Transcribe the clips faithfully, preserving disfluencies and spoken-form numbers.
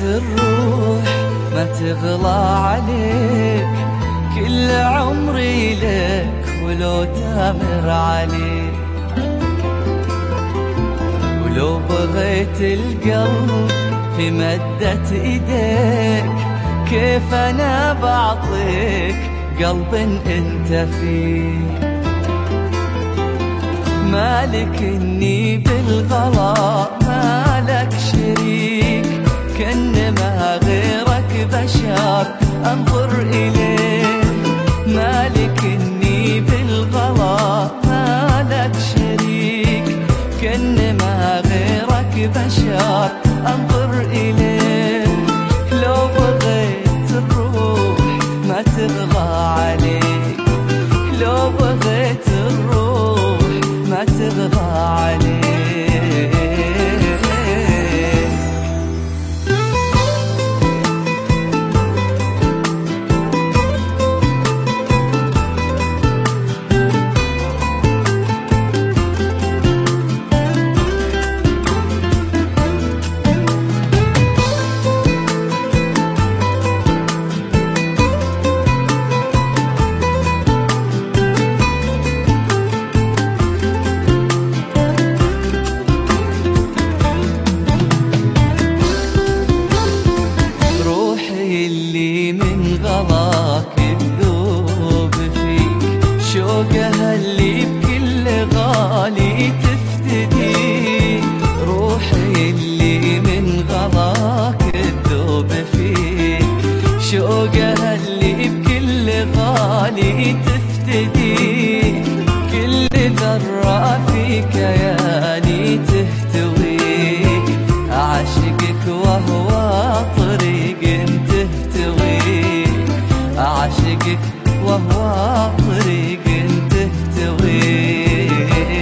الروح ما تغلى عليك، كل عمري لك ولو تامر عليك. ولو بغيت القلب في مدة ايديك، كيف انا بعطيك قلب انت فيه. مالك اني بالغلا مالك شريك، كأنما غيرك بشر انظر اليه. مالك اني بالغلا مالك شريك، كأنما غيرك بشر انظر اليه. لو بغيت الروح ما تغلى عليك، لو بغيت الروح ما تغلى عليك. اللي من غلاك تذوب فيك، شوقها اللي بكل غالي تفتدي. روحي اللي من غلاك تذوب فيك، شوقها اللي بكل غالي تفتدي. كل ذرة في كياني تهتويك، أعشقك وهو طريق تهتويك، أعشقك وهو طريق تهتويك.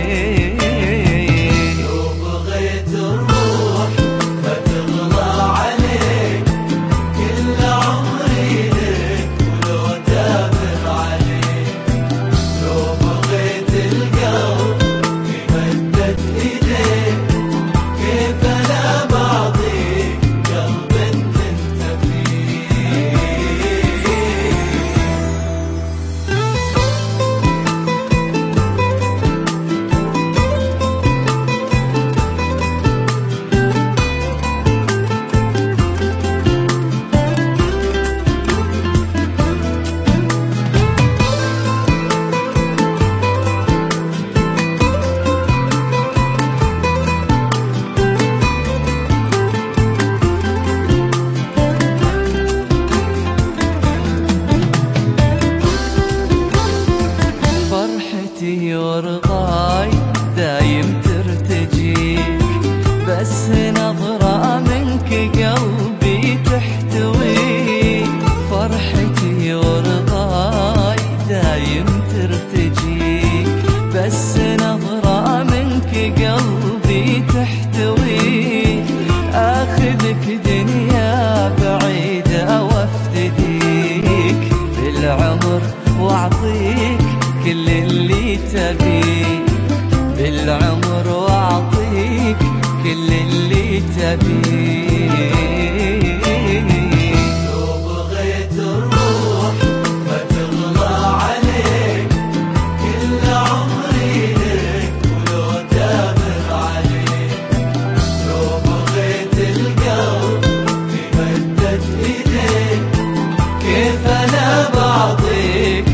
لو بغيت الروح ما تغلى عليك، كل عمري لك ولو تامر عليك. لو بغيت القلب في مدة ايديك، كيف انا بعطيك قلب انت فيه. فرحتي ورضاي دايم ترتجيك، بس نظرة منك قلبي تحتويك. فرحتي ورضاي دايم ترتجيك، بس نظرة منك قلبي تحتويك. آخذك دنيا بعيدة وافتديك بالعمر واعطيك كل اللي تبيه، بالعمر واعطيك كل اللي تبيه. لو بغيت الروح ما تغلى عليك، كل عمري لك ولو تامر عليك. لو بغيت القلب في مدة ايديك، كيف انا بعطيك